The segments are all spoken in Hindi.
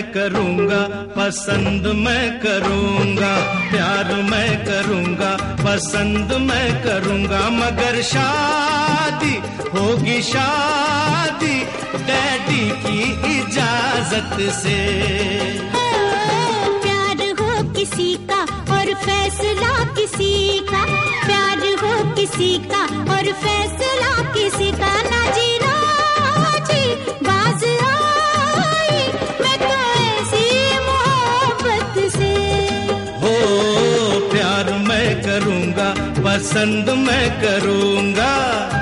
करूँगा, पसंद मैं करूँगा, प्यार मैं करूँगा, पसंद मैं करूँगा, मगर शादी होगी शादी डैडी की इजाजत से। प्यार हो किसी का और फैसला किसी का, प्यार हो किसी का और फैसला किसी का, ना जी बाज आई मैं तो ऐसी मोहब्बत से। हो प्यार मैं करूँगा, पसंद मैं करूँगा।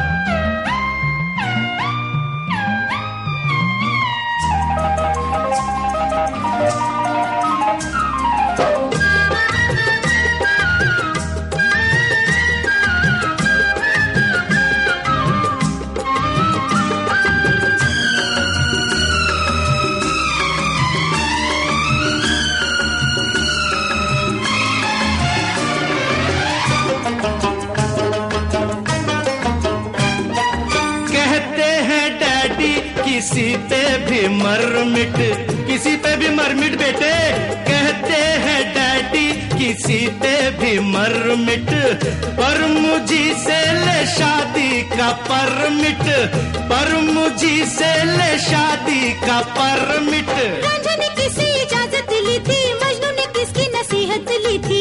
किसी पे भी मरमिट, किसी पे भी मरमिट बेटे, कहते हैं डैडी किसी पे भी मरमिट, पर मुझी से ले शादी का परमिट, पर मुझी से ले शादी का परमिट। राजा ने किसी इजाजत ली थी, मजनू ने किसकी नसीहत ली थी,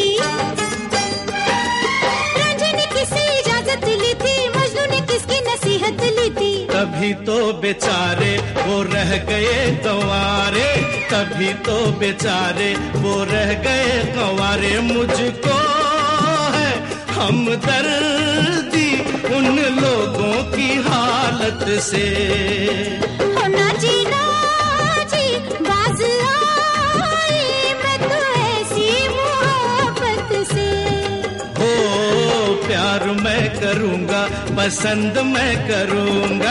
राजा ने किसी इजाजत ली थी, मजनू ने किसकी नसीहत ली थी। तभी तो बेचारे वो रह गए कंवारे, तभी तो बेचारे वो रह गए कंवारे, मुझको है हमदर्दी उन लोगों की हालत से। होना जी ना जी बाज आई मैं तो ऐसी मोहब्बत से। हो प्यार मैं करूँगा, पसंद मैं करूँगा।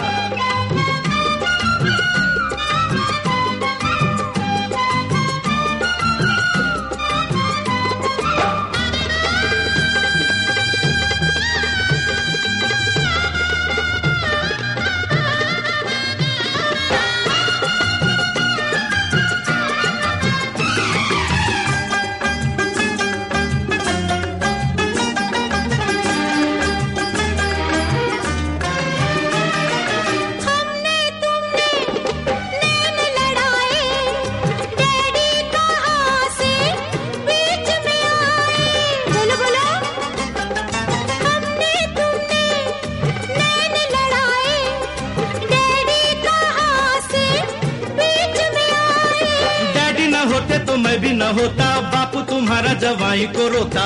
तो मैं भी न होता, बापू तुम्हारा जवाई को रोता।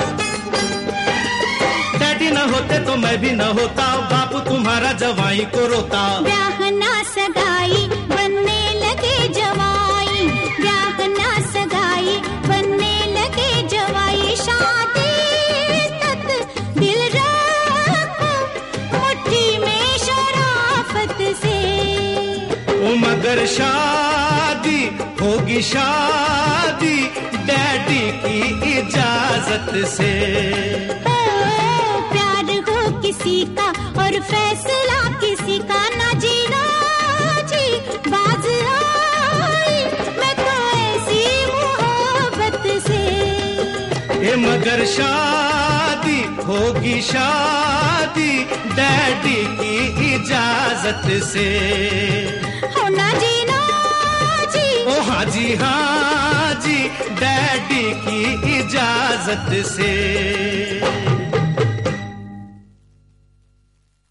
डैडी न होते तो मैं भी न होता, बापू तुम्हारा जवाई को रोता। ब्याह ना सगाई बनने लगे जवाई, ब्याह ना सगाई बनने लगे जवाई, शादी तक दिल रखो मुट्ठी में शराफत से। ओ मगर शादी होगी शादी डैडी की इजाजत से। प्यार हो किसी का और फैसला किसी का, ना जी बाज आई मैं तो ऐसी मोहब्बत से। ये मगर शादी होगी शादी डैडी की इजाजत से। होना जी ओ हाँ जी डैडी की इजाजत से।